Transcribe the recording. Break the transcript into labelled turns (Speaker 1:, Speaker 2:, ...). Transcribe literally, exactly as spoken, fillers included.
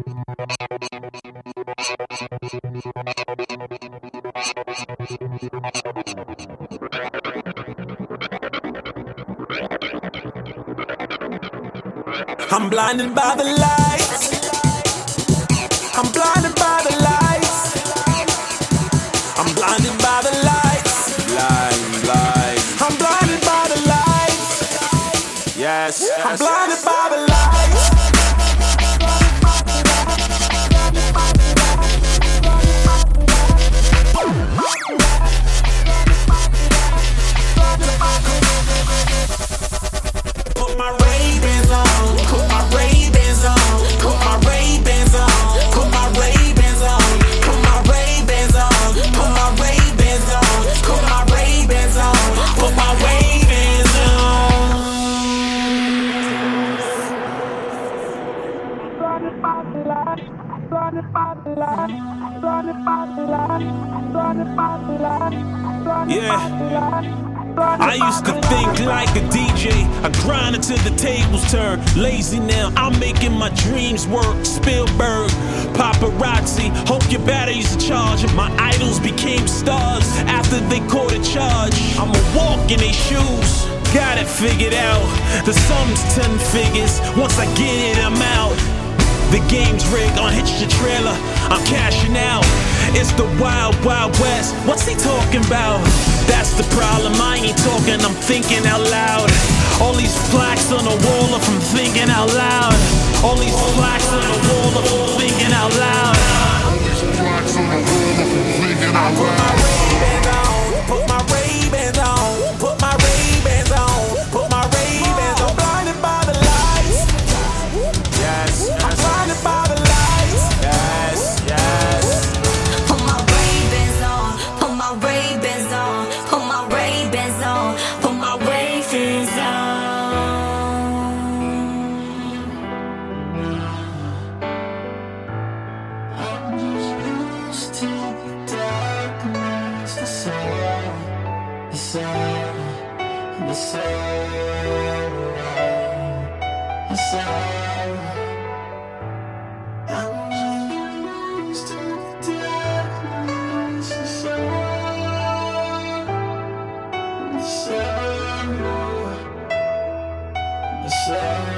Speaker 1: I'm blinded by the lights. I'm blinded by the lights. I'm blinded by the lights.
Speaker 2: Blind, blind.
Speaker 1: I'm blinded by the lights.
Speaker 2: Yes, yes.
Speaker 1: I'm blinded by the lights. Put my Ray-Bans on. Put my Ray-Bans on. Put my Ray-Bans on. Put my Ray-Bans on. Put my Ray-Bans on. Put my Ray-Bans on. Put my Ray-Bans on. Put my Ray-Bans on. Blinded by the light. Blinded by the light. Blinded by the light. Blinded by the light.
Speaker 3: Yeah. I used to think like a D J, I grind until the tables turn. Lazy now, I'm making my dreams work. Spielberg, paparazzi, hope your batteries are charged. My idols became stars after they caught a charge. I'ma walk in their shoes, got it figured out. The sum's ten figures, once I get it, I'm out. The game's rigged, on hitch the trailer, I'm cashing out. It's the wild, wild west, what's he talking about? That's the problem, I ain't talking, I'm thinking out loud. All these plaques on the wall are from thinking out loud. All these plaques on the wall are from thinking out loud.
Speaker 4: All these plaques on the wall are from thinking out
Speaker 1: Put my
Speaker 4: loud.
Speaker 1: Ray-Bans on. Put my Ray-Bans on. Put my Ray-Bans on. Put my Ray-Bans on. I'm blinded by the lights.
Speaker 2: Yes,
Speaker 1: I'm
Speaker 2: yes.
Speaker 1: blinded by the lights.
Speaker 2: Yes, yes.
Speaker 5: Put my Ray-Bans on, put my Ray-Bans on, put my Ray-Bans on, put my Ray-Bans on. I'm just used to the darkness, the sun, the sun, the sun, the sun. I'm used to the darkness, the sun, the sun, the sun.